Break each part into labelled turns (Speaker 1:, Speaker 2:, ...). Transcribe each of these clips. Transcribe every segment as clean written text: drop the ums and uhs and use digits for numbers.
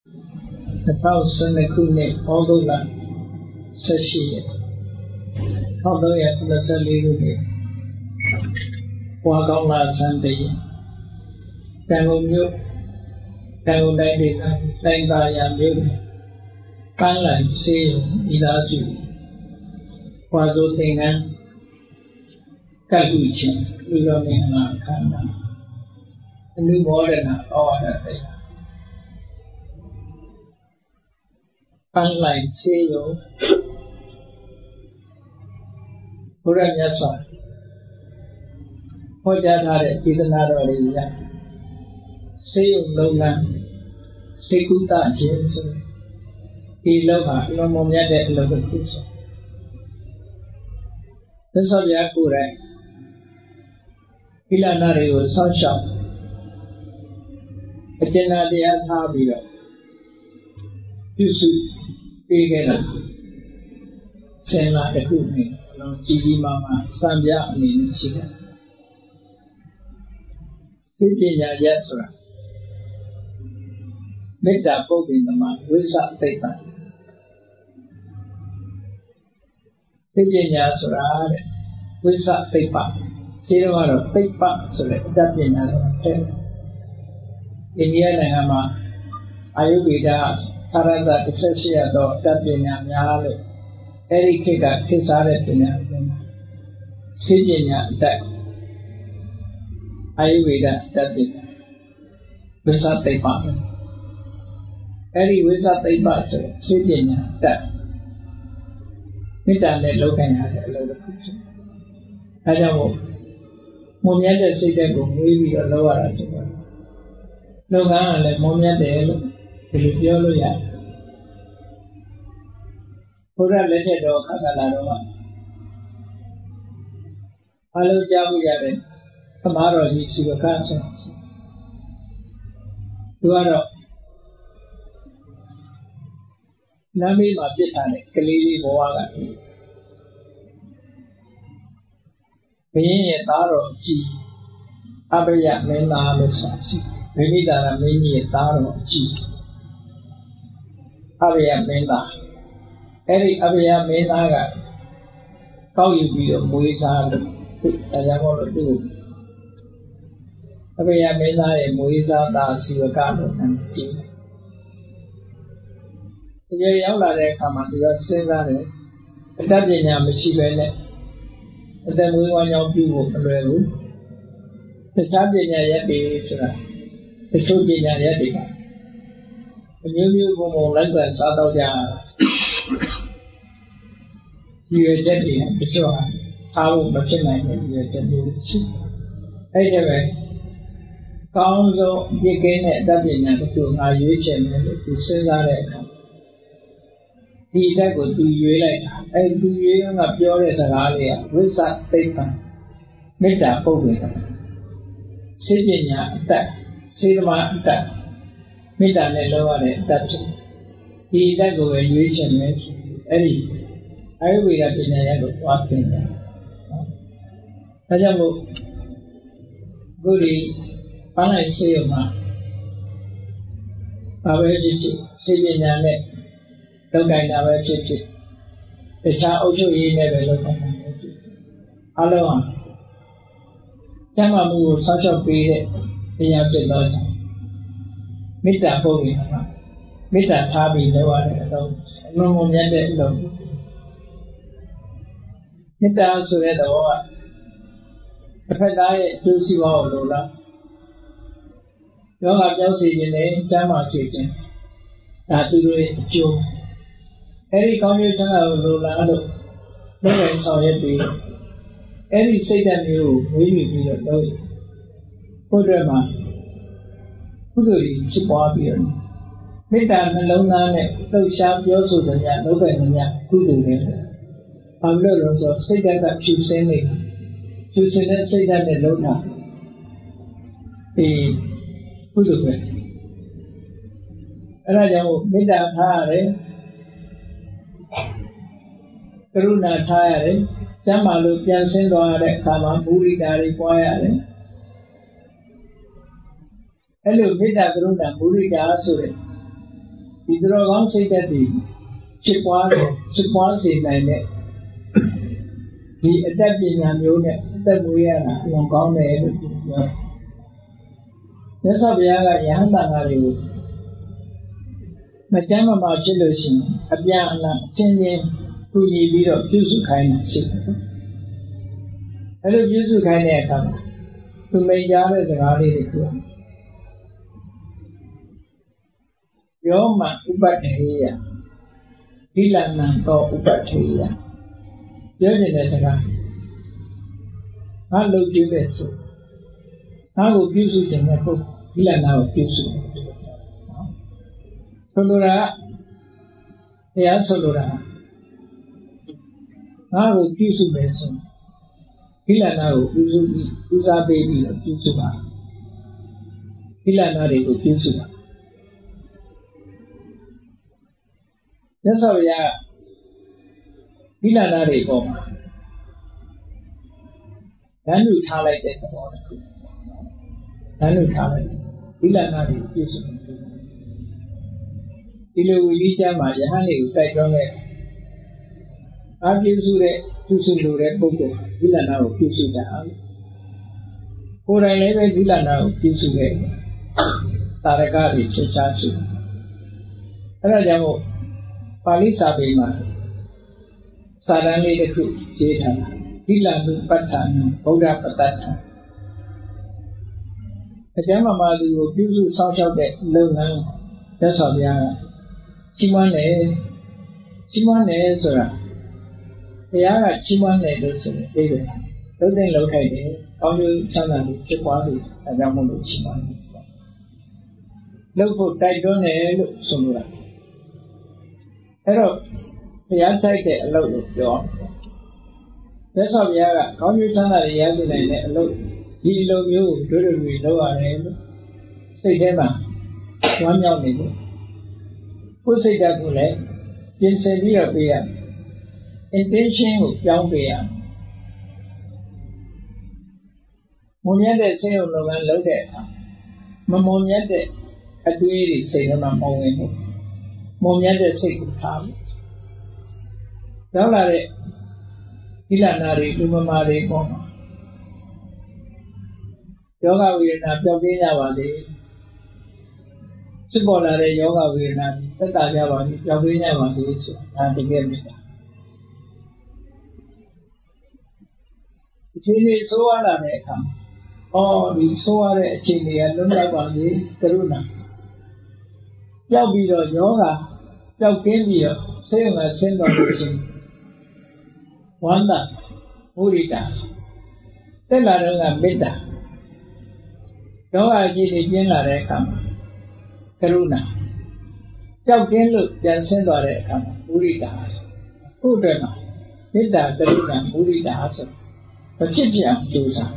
Speaker 1: 2012 ခုနှစ်ဩဂုတ်လ18ရက်1394ခုနှစ်ဘွာကောင်းလာဆန်းတည်းတန်ကုန်မြို့တန်ကုန်တိုင်းဒေသတိုင်းသာယာမြို့ပန်းလိုင်ဆေးရုံဤသားစုဘွာစိုးသင်္ကန်းကတ်လူချင်းလူတော်မင်္ဂလာခန္ဓာအနုဘောဒနာဩဝါဒတရားပန်းလိုင်ဆေးရုံဘုရားမြတ်စွာဟောကြားထားတဲ့ဒေသနာတော်တွေရဆေးရုံလုပ်ငန်းစေကုသခြင်းဆိုဒီလောက်ဟာအလွန်မွန်မြတ်တဲ့အလုပ်တစ်ခုဆိုသစ္စာပြကိုယ်တိုင်ကိလနာတွေကိုစောင့်ရှောက်အကျဉ်းတရားထားပြီးတော့ပြုစုပေးခဲ့တာဆင်လာတစ်ခုနဲ့အလုံးကြီးကြီးမားမားစံပြအနေနဲ့ရှိတယ်စိတ်ပညာရက်ဆိုတာမေတ္တာပုပ္ပိန္နမဝိသသိပ္ပံစိတ်ပညာဆိုတာတဲ့ဝိသသိပ္ပံခြေတော်ကတော့သိပ္ပံဆိုတဲ့အတ္တပညာတော်တဲ့အိန္ဒိယနိုင်ငံမှာအာယုဗေဒသာရတ18ရတော့အတ္တပညာများလို့အဲ့ဒီခေတ်ကခေတ်စားတဲ့ပညာစိတ်ပညာအတ္တအာယုဗေဒအတ္တပညာဝိသသိပ္ပံအဲ့ဒီဝိသသိပ္ပံဆိုတဲ့စိတ်ပညာအတ္တမေတ္တာနဲ့လောက်ခံရတဲ့အလုပ်တစ်ခုဖြစ်တယ်။ဒါကြောင့်မို့မွန်မြတ်တဲ့စိတ်ဓာတ်ကိုမွေးပြီးတော့လောက်ရတာဖြစ်ပါတယ်။လောကကလည်းမွန်မြတ်တယ်လို့ဒီလိုပြောလို့ရတယ်။ဘုရားလက်ထက်တော်ခက္ကလာတော်ကအလုံးကြားမှုရတဲ့သမားတော်ကြီးစီဝကဆိုသူကတော့နမ်းမေးမှာပြစ်ထားတဲ့ကလေးလေးဘဝကဘုရင်ရဲ့သားတော်ကြီးအဘယမင်းသားလို့ဆိုရှိမိမိသားကမင်းကြီးရဲ့သားတော်ကြီးအဘယမင်းသားအဲ့ဒီအဘယမင်းသားကကောက်ယူပြီးတော့မွေးစားလို့ဒါကြောင့်မို့လို့သူအဘယမင်းသားရဲ့မွေးစားသားစီဝကလို့နာမည်ကြီးတယ်ဒီရောက်လာတဲ့အခါမှာသူကစဉ်းစားတယ်အတ္တပညာမရှိဘဲနဲ့အတ္တမွေးဝမ်းကြောင်းပြုဖို့မလွယ်ဘူးတခြားပညာရက်တွေဆိုတာတချို့ပညာရက်တွေကအမျိုးမျိုးဘုံဘုံလိုက်ပဲစားတော့ကြဒီရချက်တွေတချို့ဟာအားလို့မဖြစ်နိုင်တဲ့ဒီရချက်တွေရှိအဲ့ဒါပဲကောင်းဆုံးပြည့်ကင်းတဲ့အတ္တပညာတစ်ခုငါရွေးချယ်မယ်လို့သူစဉ်းစားတဲ့အခါဒီအတက်ကိုသူရွေးလိုက်တာအဲ့သူရွေးကပြောတဲ့စကားလေးကဝိသသိပ္ပံမေတ္တာပုပ္ပိန္နစိတ်ပညာအတ္တစေတမအတ္တမေတ္တာနဲ့လောရတဲ့အတ္တဖြစ်ဒီအတက်ကိုပဲရွေးချယ်မယ်အဲ့ဒီအာယုဝေဒပညာရကိုသွားသင်တယ်ဒါကြောင့်မို့ခုဒီပန်းလိုက်စေရုံမှာဘာပဲဖြစ်ဖြစ်စိတ်ပညာနဲ့လောက်တိုင်းတာပဲဖြစ်ဖြစ်တခြားအုပ်ချုပ်ရေးနဲ့ပဲလောက်တိုင်းတာပဲဖြစ်အလုံးဟာကျမ်းမာမှုကိုစောင့်ရှောက်ပေးတဲ့တရားဖြစ်တော့ကြောင့်မေတ္တာပုပ္ပိန္နမေတ္တာထားပြီးလောက်ရတဲ့အလုံးအလုံးမမြတ်တဲ့အလုံးမေတ္တာဆိုတဲ့တော့တစ်ဖက်သားရဲ့အကျိုးစီးပွားကိုလိုလားယောဂပြောင်းစေခြင်းနဲ့ကျမ်းမာစေခြင်းဒါသူတို့ရဲ့အကျိုးအဲ့ဒီကောင်းကျိုးချမ်းသာကိုလိုလားလို့လုပ်ရဆောင်ရွက်ပြီးအဲ့ဒီစိတ်ဓာတ်မျိုးကိုဝေးပြီးတော့လုပ်ရဘုရားမှာကုသိုလ်ကြီးဖြစ်ပွားပြီးတော့မေတ္တာနှလုံးသားနဲ့လှုပ်ရှားပြောဆိုကြတဲ့လုပ်တဲ့ညကုသိုလ်တွေဘာလို့လဲဆိုစိတ်ဓာတ်ကဖြူစင်းနေတာဖြူစင်းတဲ့စိတ်ဓာတ်နဲ့လုံးတာဒီကုသိုလ်ပဲအဲ့ဒါကြောင့်မေတ္တာထားရတယ်ကရုဏာထားရတယ်ကျမ်းမာလို့ပြန်ဆင်းသွားရတဲ့အခါမှာမုဒိတာတွေပွားရတယ်အဲ့လိုမေတ္တာကရုဏာမုဒိတာဆိုတဲ့သူတော်ကောင်းစိတ်ဓာတ်တွေဖြစ်ပွားစေနိုင်တဲ့ဒီအတ္တပညာမျိုးနဲ့အသက်မွေးရတာအလွန်ကောင်းတယ်လို့ပြောတယ်။မြတ်စွာဘုရားကယဟန်တန်ဃာတွေကိုမကျမ်းမာဖြစ်လို့ရှိရင်အပြန်အလှန်အချင်းချင်းကူညီပြီးတော့ပြုစုခိုင်းတာရှိတယ်။အဲလိုပြုစုခိုင်းတဲ့အခါမှာသူမိတ်ကြားတဲ့စကားလေးတွေယောမဥပတ္ထေယကိလနံသောဥပတ္ထေယပြောနေတဲ့စကားငါလုပ်ကြည့်တဲ့ဆိုငါကိုပြုစုခြင်းနဲ့ပုဂ္ဂိုလ်ကိလနာကိုပြုစုဆိုလိုတာတရားဆိုလိုတာငါကိုပြုစုမယ်ဆိုကိလနာကိုပြုစုပြီးဦးစားပေးပြီးတော့ပြုစုပါကိလနာတွေကိုပြုစုပါမြတ်စွာဘုရားကိလနာတွေပေါ်မှာဓာတ်လူထားလိုက်တဲ့သဘောတစ်ခုဓာတ်လူထားလိုက်ကိလနာတွေပြုစုဒီလိုဝိလိကျမ်းမှာယဟန်တွေကိုတိုက်တွန်းတဲ့အာပြုစုလိုတဲ့ပုဂ္ဂိုလ်ကိလနာကိုပြုစုတာကိုယ်တိုင်လည်းပဲကိလနာကိုပြုစုခဲ့တာရကတွေချက်ချရှိအဲ့ဒါကြောင့်မို့ပါဠိစာပေမှာစာတန်းလေးတစ်ခုရေးထားတာကိလနုပဋ္ဌာနဗုဒ္ဓပတ္တထအကျမ်းမာလူကိုပြုစုစောင့်ရှောက်တဲ့လုပ်ငန်းမြတ်စွာဘုရားကချီးမွမ်းတယ်ဆိုတာဘုရားကချီးမွမ်းတယ်လို့ဆိုရင်သိတယ်လုံးသိလုံးထိုက်တယ်ကောင်းကျိုးချမ်းသာလို့ဖြစ်ပွားစေဒါကြောင့်မို့လို့ချီးမွမ်းတယ်လုပ်ဖို့တိုက်တွန်းတယ်လို့ဆိုလိုတာအဲ့တော့ဘုရားတိုက်တဲ့အလုပ်လို့ပြောမြတ်စွာဘုရားကကောင်းကျိုးချမ်းသာတွေရရှိနိုင်တဲ့အလုပ်ဒီအလုပ်မျိုးကိုတို့တွေလုပ်ရတယ်လို့စိတ်ထဲမှာဝမ်းမြောက်နေလို့ကိုယ်စိတ်ဓာတ်ကိုလည်းပြင်ဆင်ပြီးတော့ပေးရ intention ကိုပြောင်းပေးရမုံမြတ်တဲ့စိတ်ကိုလုပ်ငန်းလုပ်တဲ့အခါမမုံမြတ်တဲ့အတွေးတွေစိတ်ထဲမှာမဝင်ဘူးမုံမြတ်တဲ့စိတ်ကိုထားဘူးရောက်လာတဲ့ကိလနာတွေလူမမာတွေပေါ့မှာယောဂဝေဒနာပျောက်ကင်းကြပါစေဖြစ်ပေါ်လာတဲ့ယောဂဝေဒနာသက်သာကြပါစေပျောက်ကင်းကြပါစေဆိုတာဒါတကယ်မြတ်တာအခြေအနေဆိုးရလာတဲ့အခါဒီဆိုးရတဲ့အခြေအနေကလွတ်မြောက်ပါစေကရုဏာပျောက်ပြီးတော့ယောဂပျောက်ကင်းပြီးတော့ဆေးရုံကဆင်းတော်လို့ရှိရင်ဝန္တာမုရိတာတက်လာတော့ကမေတ္တာယောဂအခြေအနေကျင်းလာတဲ့အခါမှာကရုဏာပျောက်ကင်းလို့ပြန်ဆင်းသွားတဲ့အခါမှာမုရိတာဟုတ်တယ်နော်မေတ္တာကရုဏာမုရိတာဆိုမဖြစ်ပြအောင်ကြိုးစား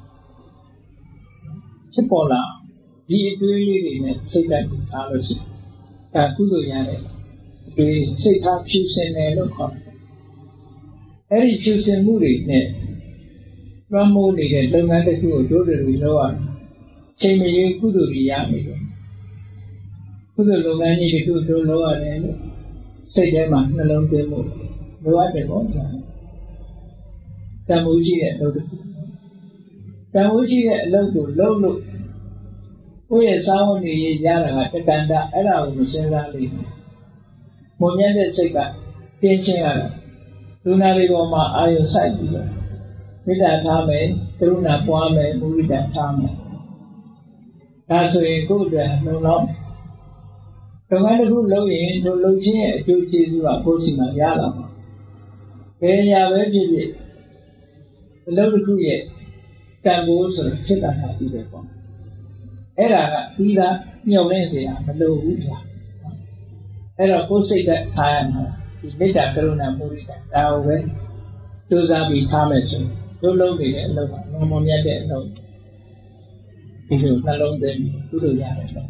Speaker 1: ဖြစ်ပေါ်လာဒီအတွေးလေးတွေနဲ့စိတ်တိုက်ထားလို့ရှိရင်ဒါကုသိုလ်ရတဲ့အတွေးစိတ်ထားဖြူစင်တယ်လို့ခေါ်တယ်အဲ့ဒီဖြူစင်မှုတွေနဲ့လွှမ်းမိုးနေတဲ့လုပ်ငန်းတစ်ခုကိုတို့တွေလုပ်ရချိန်မရွေးကုသိုလ်တွေရနေတယ်ကုသိုလ်လုပ်ငန်းကြီးတစ်ခုတို့လုပ်ရတယ်လို့စိတ်ထဲမှာနှလုံးသွင်းမှုလိုအပ်တယ်ပေါ့တန်ဖိုးရှိတဲ့အလုပ်တစ်ခုတန်ဖိုးရှိတဲ့အလုပ်ကိုလုပ်လို့ကိုယ့်ရဲ့စာဝန်တွေရတာကတက္ကန္တအဲ့ဒါကိုမစဉ်းစားလိမ့်မယ်မုံမြတ်တဲ့စိတ်ကတင်းချင်းရတာလူနာတွေပေါ်မှာအာရုံစိုက်ပြီးတော့မေတ္တာထားမယ်ကရုဏာပွားမယ်မုဒိတာထားမယ်ဒါဆိုရင်ကိုယ့်အတွက်လုံလောက်လုပ်ငန်းတစ်ခုလုပ်ရင်တို့လုပ်ခြင်းရဲ့အကျိုးကျေးဇူးကကိုယ့်စီမှာရလာမှာဘယ်ရာပဲဖြစ်ဖြစ်အလုပ်တစ်ခုရဲ့တန်ဖိုးဆိုတာဖြစ်တာသာကြည့်ပဲပေါ့အဲ့ဒါကပြီးသားညှော်လင့်စရာမလိုဘူးဗျာအဲ့တော့ကိုယ်စိတ်သက်ထားရမှာဒီမေတ္တာကရုဏာမုဒိတာဒါကိုပဲကြိုးစားပြီးထားမယ်ဆိုတို့လုပ်နေတဲ့အလုပ်ကလုံးဝမြတ်တဲ့အလုပ်ဒီလိုနှလုံးသွင်းကုသိုလ်ရတယ်ဟုတ်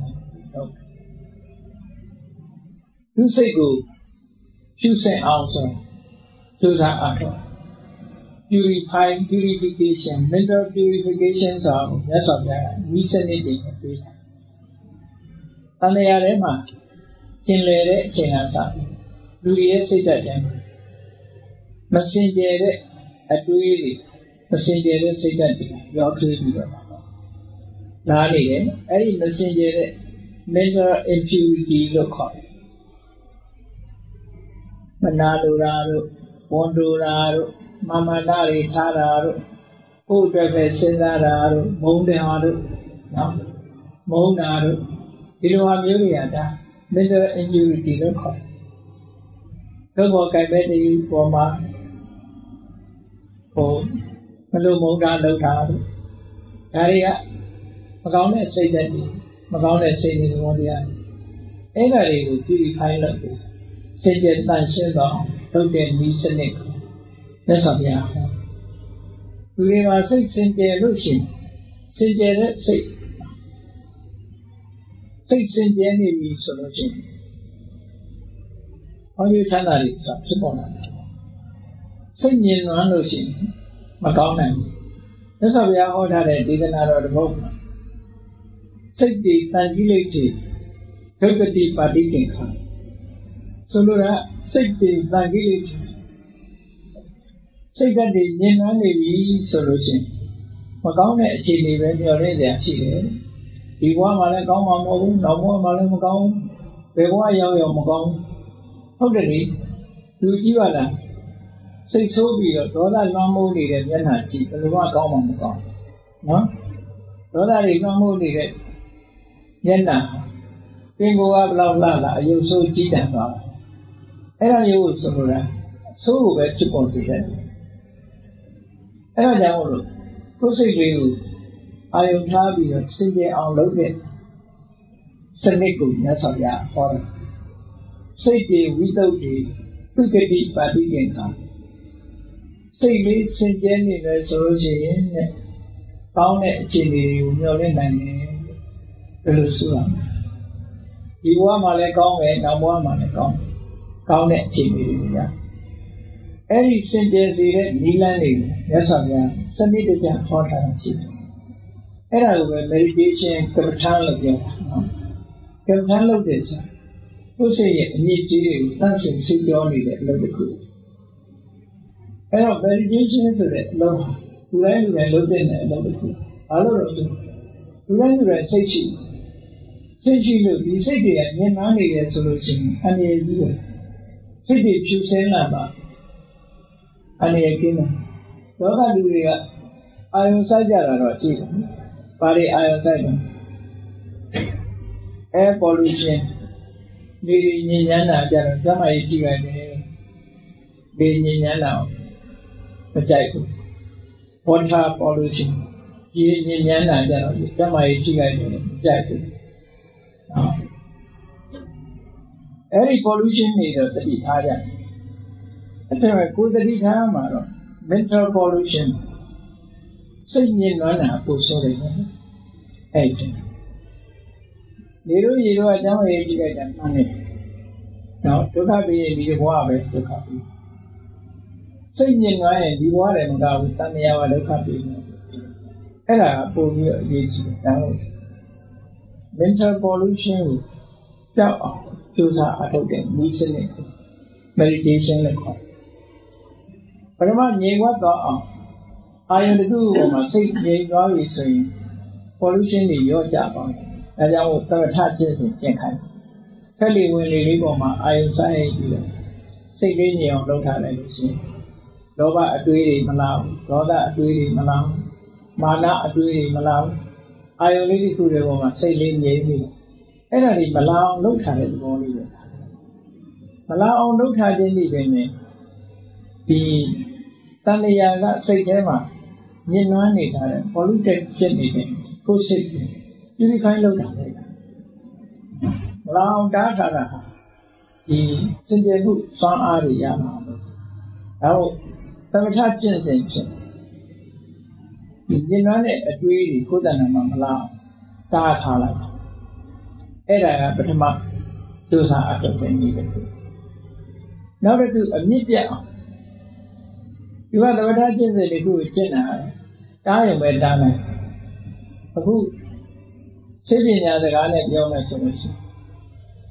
Speaker 1: သူစိတ်ကိုဖြူစင်အောင်ဆိုကြိုးစားအားထုတ်purification mental purification ဆိုတော့မြတ်စွာဘုရားကဤစနစ်တွေပေးတာတဏှာထဲမှာကျင်လေတဲ့အချိန်ကစလူတွေရဲ့စိတ်ဓာတ်တွေမစင်ကြယ်တဲ့အတွေးတွေမစင်ကြယ်တဲ့စိတ်ဓာတ်တွေရောထွေးပြီးတော့လာနေတယ်အဲ့ဒီမစင်ကြယ်တဲ့ mental impurity လို့ခေါ်တယ်မနာလိုတာတို့ဝန်တိုတာတို့မာမနာတွေထားတာတို့ကိုယ်အတွက်ပဲစဉ်းစားတာတို့မုန်းတယ်ဟာတို့နော်မုန်းတာတို့ဒီလိုဟာမျိုးတွေကဒါ mental impurity လို့ခေါ်တယ်ဘုရားကံပဲဒီပေါ်မှာမလို့မုန်းတာလုပ်တာတို့ဒါတွေကမကောင်းတဲ့စိတ်ဓာတ်တွေမကောင်းတဲ့စိတ်တွေဘောတရားအဲ့ဒါတွေကိုပြုပြီးခိုင်းလို့စိတ်ကြတန်ရှင်းတော့လုပ်တဲ့ဤစနစ်ကိုလက်ဆောင်ပြအောင်လူတွေမှာစိတ်စင်ကြယ်လို့ရှိရင်စင်ကြယ်တဲ့စိတ်စင်ကြယ်နေပြီဆိုလို့ရှိရင်အော်ရချမ်းသာတွေဆိုဖြစ်ပေါ်လာတယ်စိတ်မြင်လွမ်းလို့ရှိရင်မကောင်းနိုင်ဘူးလက်ဆောင်ပြဟောထားတဲ့ဒေသနာတော်တစ်ပုဒ်စိတ်တွေတန်ကြီးလိမ့်ချေဒုက္ခတိပါတိကင်ခါဆိုလိုတာစိတ်တွေတန်ကြီးလိမ့်ချေစိတ်ဓာတ်တွေညင်နှွမ်းနေပြီဆိုလို့ရှိရင်မကောင်းတဲ့အခြေအနေပဲမျှော်လင့်ကြရှိတယ်ဒီဘဝမှာလည်းကောင်းမှာမဟုတ်ဘူးနောက်ဘဝမှာလည်းမကောင်းဘယ်ဘဝရောက်မကောင်းဟုတ်တယ်လေလူကြီးပါလားစိတ်ဆိုးပြီးတော့ဒေါသလွှမ်းမိုးနေတဲ့မျက်နှာကြည့်ဘယ်လိုမှကောင်းမှာမကောင်းနော်ဒေါသတွေလွှမ်းမိုးနေတဲ့မျက်နှာပင်ကိုယ်ကဘလောက်လှလာအယုတ်ဆိုးကြီးတန်သွားအဲ့ဒါမျိုးကိုဆိုလိုတာဆိုးကိုပဲဖြစ်ပေါ်စေတယ်အဲ့ဒါကြောင့်လို့ကိုယ်စိတ်တွေကိုအာယုံထားပြီးတော့စင်ကြယ်အောင်လုပ်တဲ့စနစ်ကိုမြတ်စွာဘုရားဟောတယ်စိတ်တွေဝိတုဒ္ဓိသုခတိပါတိကင်္ခာစိတ်လေးစင်ကြယ်နေတယ်ဆိုလို့ရှိရင်ကောင်းတဲ့အခြေအနေတွေကိုမျှော်လင့်နိုင်တယ်ဘယ်လိုဆိုရမလဲဒီဘဝမှာလည်းကောင်းပဲနောက်ဘဝမှာလည်းကောင်းတဲ့အခြေအနေတွေရအဲ့ဒီစင်ကြယ်စေတဲ့နိလန်းတွေကိုမြတ်စွာဘုရားစနစ်တကျဟောထားတာရှိတယ်အဲ့ဒါကိုပဲ meditation ကမ္မထာလို့ပြောတာနော်ကမ္မထာလုပ်တယ်ဆိုကိုယ်စိတ်ရဲ့အမြင့်ကြီးတွေကိုတန့်စင်စိတ်ပြောနေတဲ့အလုပ်တစ်ခုအဲ့တော့ meditation ဆိုတဲ့အလုပ်လူတိုင်းလုပ်တဲ့အလုပ်တစ်ခုဘာလို့လဲဆိုလူတိုင်းစိတ်ရှိလို့ဒီစိတ်တွေကမြင်နာနေတယ်ဆိုလို့ရှိရင်အန္တရာယ်ကြီးတယ်စိတ်တွေဖြူစင်းလာပါအန္တရာယ်ကင်းတယ်လောကလူတွေကအာယုံဆိုင်ကြတာတော့ကြည့်တယ်ဘာတွေအာယုံဆိုင်လဲ air pollution ဒီညဉ့်ညမ်းတာကြတော့ကျမကြီးကြည့်ရတယ်ဒီညဉ့်ညမ်းတာမကြိုက်ဘူး water pollution ဒီညဉ့်ညမ်းတာကြတော့ကျမကြီးကြည့်ရတယ်မကြိုက်ဘူးအဲ့ဒီ pollution တွေတော့တတိထားကြတယ်အဲ့ဒါပဲကိုယ်တတိထားမှာတော့ mental pollution စိတ်ညစ်နွမ်းတာပိုဆိုးတယ်နော်အဲ့ဒါနေလို့ရေတော့အကြောင်းရေးကြည့်လိုက်တာမှန်တယ်နော်ဒုက္ခပြီးရင်ဒီဘဝပဲဒုက္ခပြီးစိတ်ညစ်နွမ်းရင်ဒီဘဝလည်းမကဘူးတဏှာကဒုက္ခပြီးအဲ့ဒါပို့ပြီးတော့အရေးကြီးတယ်ဒါလို့ mental pollution ကိုကြောက်အောင်ကြိုးစားအထုတ်တဲ့ဤစနစ် meditation လို့ခေါ်ပထမငြိမ်ဝတ်သွားအောင်အာယုန်တစ်ခုပေါ်မှာစိတ်ငြိမ်သွားပြီဆိုရင် pollution တွေရောကြပါမယ်ဒါကြောင့်သမထကျင့်စဉ်ကျင့်ခိုင်းဖက်လီဝင်လေးပေါ်မှာအာယုန်ဆိုင်ပြီးတော့စိတ်လေးငြိမ်အောင်လုပ်ထားလိုက်လို့ရှိရင်လောဘအတွေးတွေမလာဘူးဒေါသအတွေးတွေမလာဘူးမာနအတွေးတွေမလာဘူးအာယုန်လေးတစ်ခုတွေပေါ်မှာစိတ်လေးငြိမ်ပြီးအဲ့ဒါတွေမလာအောင်လုပ်ထားတဲ့သဘောလေးပဲမလာအောင်လုပ်ထားခြင်းဒီပဲနဲ့ဒီတဏှာကစိတ်ထဲမှာညှဉ်းနှွမ်းနေထားတဲ့ polluted ဖြစ်နေတဲ့ကိုယ်စိတ်ပြုပြီးခိုင်းလုပ်တာလေမလာအောင်တားထားတာဒီစင်ကြယ်မှုစွမ်းအားတွေရမှာလို့ဒါဟုတ်သမထကျင့်စဉ်ဖြစ်ဒီညှဉ်းနှွမ်းတဲ့အတွေးတွေကိုယ်တဏ္ဍာမှာမလာအောင်တားထားလိုက်အဲ့ဒါကပထမဒုစရအထုတ်တဲ့နည်းပဲနောက်တစ်ခုအမြင့်ပြတ်အောင်ဒီကသမထကျင့်စဉ်တွေကိုကျင့်တာတားရုံပဲတားနိုင်အခုစိတ်ပညာစကားနဲ့ပြောမယ်ဆိုလို့ရှိရင်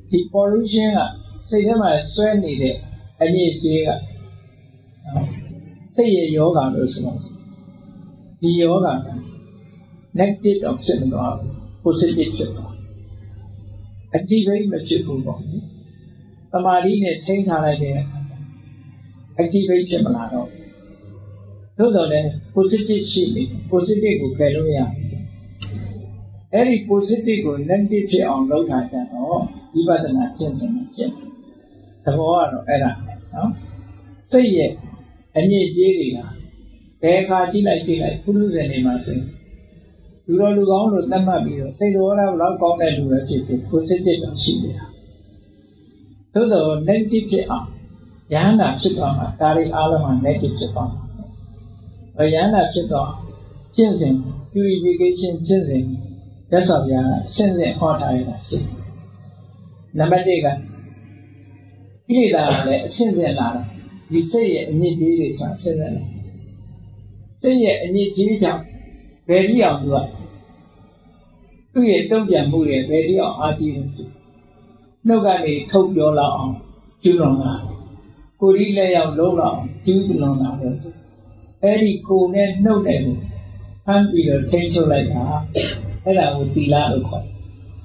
Speaker 1: ဒီ pollution ကစိတ်ထဲမှာဆွဲနေတဲ့အညစ်အကြေးကစိတ်ရဲ့ယောဂလို့ဆိုတော့ဒီယောဂက negative တော့ဖြစ်မသွားဘူး positive ဖြစ်သွားအတိဘိမဖြစ်ဘူးပေါ့သမာဓိနဲ့ထိန်းထားလိုက်တဲ့အတိဘိဖြစ်မလာတော့သို့တော်လည်း positive ရှိနေ positive ကိုဖယ်လို့ရအဲ့ဒီ positive ကို negative ဖြစ်အောင်လုပ်တာကြတော့ဝိပဿနာကျင့်စဉ်နဲ့ကျင့်သဘောကတော့အဲ့ဒါနော်စိတ်ရဲ့အညစ်အကြေးတွေကဘယ်အခါကြည့်လိုက်ပုရုဇဉ်တွေမှာဆိုရင်လူတော်လူကောင်းလို့သတ်မှတ်ပြီးတော့စိတ်တော်လည်းဘလောက်ကောင်းတဲ့လူပဲဖြစ်ဖြစ် positive တော့ရှိနေတာသို့တော် negative ဖြစ်အောင်ယဟန္တာဖြစ်သွားမှာဒါတွေအားလုံးက negative ဖြစ်သွားမှာယဟန္တာဖြစ်သွားကျင့်စဉ် purification ကျင့်စဉ်သက်ဆောင်ပြဆင့်ဟောထားရတာရှိနံပါတ်1ကကိလေသာလည်းအဆင့်လာတာဒီစိတ်ရဲ့အညစ်အကြေးတွေဆိုတာဆင့်လာစိတ်ရဲ့အညစ်အကြေးကြောင့်ဘယ်ကြည့်အောင်သူ့ရဲ့တုံ့ပြန်မှုတွေဘယ်ကြည့်အောင်အားကြီးလို့နှုတ်ကနေထုတ်ပြောလောက်အောင်ကျူးလွန်တာကိုယ်ကြီးလက်ရောက်လုံးလောက်ကျူးလွန်တာပဲအဲ့ဒီကိုယ်နဲ့နှုတ်နဲ့ကိုဖမ်းပြီးတော့ထိန်းချုပ်လိုက်တာအဲ့ဒါကိုသီလလို့ခေါ်တယ်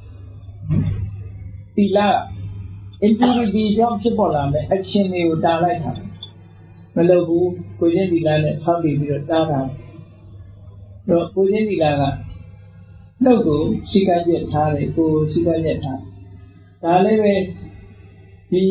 Speaker 1: သီလ impurity ကြောင့်ဖြစ်ပေါ်လာတဲ့ action တွေကိုတားလိုက်တာမလုပ်ဘူးကိုယ်ချင်းသီလနဲ့ဆောက်တည်ပြီးတော့တားတာတော့ကိုယ်ချင်းသီလကနှုတ်ကိုစိတ်ကပြတ်ထားတယ်ကိုယ်စိတ်ကပြတ်ထားဒါလည်းပဲဒီ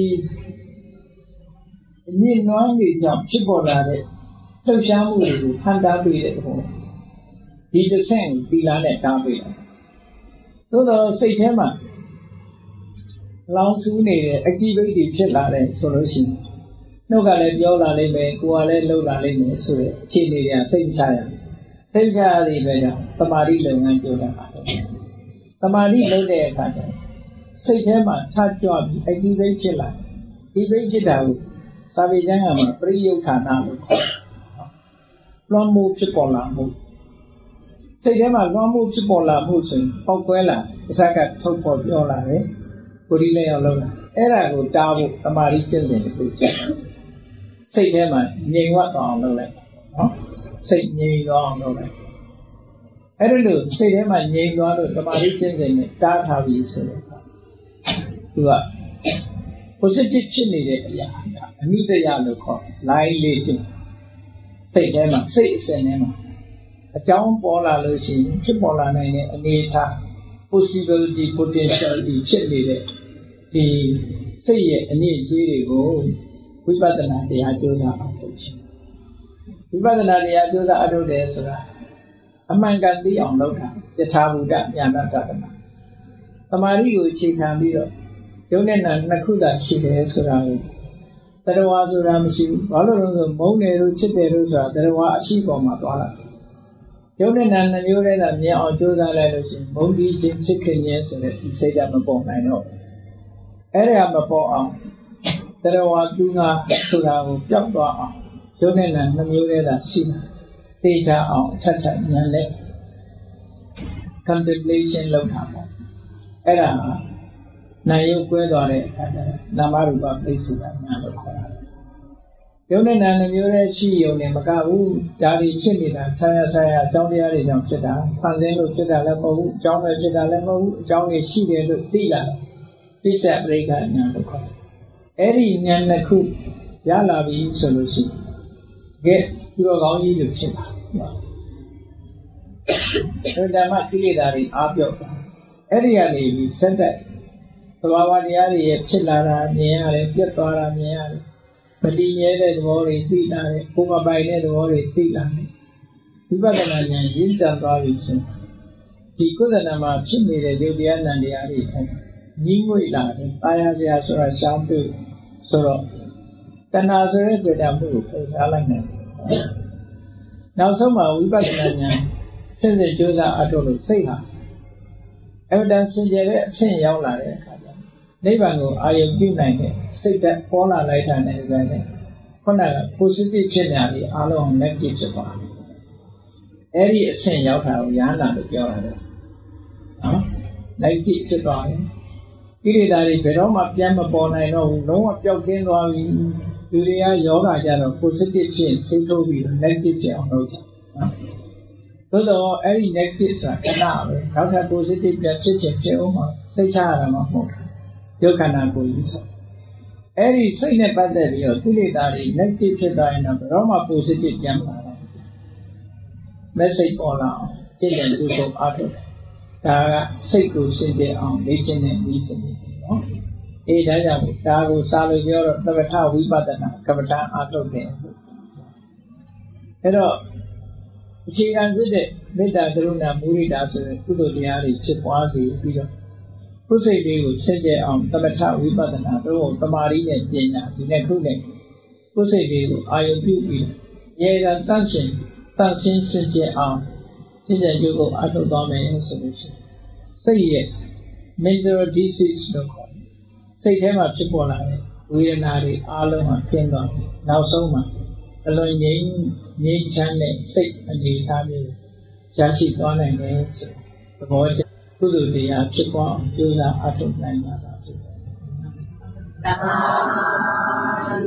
Speaker 1: အညစ်နွမ်းတွေကြောင့်ဖြစ်ပေါ်လာတဲ့လှုပ်ရှားမှုတွေကိုဖန်တားပေးတဲ့ပုံဒီတစ်ဆင့်သီလနဲ့တားပေးတယ်သို့တော့စိတ်ထဲမှာလောင်ဆူးနေတဲ့ activity တွေဖြစ်လာတယ်ဆိုလို့ရှိရင်နှုတ်ကလည်းပြောလာလိမ့်မယ်ကိုယ်ကလည်းလှုပ်လာလိမ့်မယ်ဆိုတဲ့အခြေအနေတွေကစိတ်ချရစိတ်ချရတဲ့ပဲကြောင့်သမာဓိလုပ်ငန်းကြိုးစားပါတယ်သမာဓိလုပ်တဲ့အခါကျစိတ်ထဲမှာထကြွပြီး activate ဖြစ်လာဒီဘိဖြစ်တာကိုသာဝေကျမ်းကမှာပရိယုဌာနလို့ခေါ်တယ်လွှမ်းမိုးဖြစ်ပေါ်လာမှုစိတ်ထဲမှာလွှမ်းမိုးဖြစ်ပေါ်လာမှုဆိုရင်ပေါက်ကွဲလာအစကထုတ်ပေါ်ပြောလာတယ်ကိုယ်ဒီလည်းရောက်လာအဲ့ဒါကိုတားဖို့သမာဓိကျင့်စဉ်ကိုကျင့်စိတ်ထဲမှာငြိမ်ဝတ်သွားအောင်လုပ်လိုက်နော်စိတ်ငြိမ်သွားအောင်လုပ်လိုက်အဲ့ဒါလို့စိတ်ထဲမှာငြိမ်သွားလို့သမာဓိကျင့်စဉ်နဲ့တားထားပြီးဆိုတော့သူက positive ဖြစ်နေတဲ့အရာအနိတယလို့ခေါ် line လေးတင်စိတ်ထဲမှာစိတ်အစဉ်ထဲမှာအကြောင်းပေါ်လာလို့ရှိရင်ဖြစ်ပေါ်လာနိုင်တဲ့အနေအထား possibility potentiality ဖြစ်နေတဲ့ဒီစိတ်ရဲ့အညစ်အကြေးတွေကိုဝိပဿနာတရားကြိုးစားအောင်လုပ်ချင်ဝိပဿနာတရားကြိုးစားအထုတ်တယ်ဆိုတာအမှန်ကန်သိအောင်လုပ်တာယထာဘူတဉာဏတတနာသမာဓိကိုအခြေခံပြီးတော့ယုံနဲ့နာနှစ်ခုသာရှိတယ်ဆိုတာကိုတရားဝါဆိုတာမရှိဘူးဘာလို့လဲဆိုမုန်းတယ်လို့ချစ်တယ်လို့ဆိုတာတရားဝါအရှိပေါ်မှာသွားတာယုံနဲ့နာနှမျိုးတည်းသာမြင်အောင်ကြိုးစားလိုက်လို့ရှိရင်မုန်းတီးခြင်းဖြစ်ခင်ခြင်းဆိုတဲ့ဒီစိတ်ကမပေါ်နိုင်တော့အဲ့ဒါမပေါ်အောင်တရားဝါသူငါဆိုတာကိုပျောက်သွားအောင်ယုံနဲ့နာနှမျိုးတည်းသာရှိတာသိချအောင်ထပ်ထပ်ဉာဏ်နဲ့ contemplation လုပ်တာပေါ့အဲ့ဒါနာယုတ်ကွဲသွားတဲ့အခါကျနာမရူပပိစ္ဆေကညာလို့ခေါ်တာယုံနဲ့နာနှမျိုးတည်းရှိယုံနဲ့မကဘူးဒါတွေဖြစ်နေတာဆရာအကြောင်းတရားတွေကြောင့်ဖြစ်တာဖန်ဆင်းလို့ဖြစ်တာလည်းမဟုတ်ဘူးအကြောင်းပဲဖြစ်တာလည်းမဟုတ်ဘူးအကြောင်းတွေရှိတယ်လို့သိလာပိစ္ဆပရိက္ခညာလို့ခေါ်တယ်အဲ့ဒီဉာဏ်တစ်ခုရလာပြီဆိုလို့ရှိရင်သူတော်ကောင်းကြီးလို့ဖြစ်တာအဲ့ဒါမှကိလေသာတွေအားပြော့တာအဲ့ဒီကနေပြီးစက်တဲ့သဘာဝတရားတွေရဲ့ဖြစ်လာတာမြင်ရတယ်ပြတ်သွားတာမြင်ရတယ်မတည်မြဲတဲ့သဘောတွေသိလာတယ်ကိုယ်မပိုင်တဲ့သဘောတွေသိလာတယ်ဝိပဿနာဉာဏ်ရင့်ကျက်သွားပြီဆိုဒီကုသနာမှာဖြစ်နေတဲ့ယုတ်တရားနံတရားတွေထိုင်ကြီးငွေလာတယ်တာယာစရာဆိုတာရှောင်းတွေ့ဆိုတော့တဏှာဆိုတဲ့တွေ့တာမှုကိုဖယ်ရှားလိုက်နိုင်တယ်နောက်ဆုံးမှာဝိပဿနာဉာဏ်စဉ်စဉ်ကြိုးစားအထုတ်လို့စိတ်ဟာအမှန်တန်စင်ကြယ်တဲ့အဆင့်ရောက်လာတဲ့အခါကျနိဗ္ဗာန်ကိုအာရုံပြုနိုင်တဲ့စိတ်ဓာတ်ပေါ်လာလိုက်တာနဲ့ပဲနဲ့ခုနက positive ဖြစ်နေတာဒီအားလုံး negative ဖြစ်သွားတယ်အဲ့ဒီအဆင့်ရောက်တာကိုယန္တာလို့ပြောတာလေနော် negative ဖြစ်သွားတယ်ကိလေသာတွေဘယ်တော့မှပြန်မပေါ်နိုင်တော့ဘူးလုံးဝပျောက်ကင်းသွားပြီလူတွေကယောဂကြတော့ positive ဖြစ်စိတ်ထုတ်ပြီး negative ဖြစ်အောင်လုပ်ကြနော်သို့တော့အဲ့ဒီ negative ဆိုတာခဏပဲနောက်ထပ် positive ပြန်ဖြစ်ချင်ဖြစ်အောင်မှစိတ်ချရတာမှမဟုတ်ဘူးယုတ်ခန္ဓာကိုယ်ကြီးဆိုအဲ့ဒီစိတ်နဲ့ပတ်သက်ပြီးတော့ကိလေသာတွေ negative ဖြစ်သွားရင်တော့ဘယ်တော့မှ positive ပြန်မလာတော့ဘူး message ပေါ်လာအောင်သိတဲ့ကုသိုလ်အားထုတ်ဒါကစိတ်ကိုစင်ကြယ်အောင်လေ့ကျင့်တဲ့နည်းစနစ်နော်ဒါကြောင့်ဒါကိုစာလို့ပြောတော့သမထဝိပဿနာကမ္မဋ္ဌာန်းအားထုတ်တယ်အဲ့တော့အခြေခံဖြစ်တဲ့မေတ္တာကရုဏာမုဒိတာဆိုတဲ့ကုသိုလ်တရားတွေဖြစ်ပွားစေပြီးတော့ကိုယ်စိတ်လေးကိုစင်ကြယ်အောင်သမထဝိပဿနာတို့သမာဓိနဲ့ပညာဒီနဲ့ခုနဲ့ကိုယ်စိတ်လေးကိုအာရုံပြုပြီးရေကတန့်ရှင်းစင်ကြယ်အောင်သိတဲ့ယုတ်ကိုအားထုတ်သွားမယ်ဆိုလို့ရှိရင်စိတ်ရဲ့ mental disease လို့ခေါ်တယ်စိတ်ထဲမှာဖြစ်ပေါ်လာတဲ့ဝေဒနာတွေအားလုံးဟာကျင်းသွားတယ်နောက်ဆုံးမှာအလွန်ငြိမ်းချမ်းတဲ့စိတ်အနေအထားမျိုးရရှိသွားနိုင်တယ်ဆိုသဘောကျကုသိုလ်တရားဖြစ်ပေါ်အောင်ကြိုးစားအားထုတ်နိုင်ပါစေ။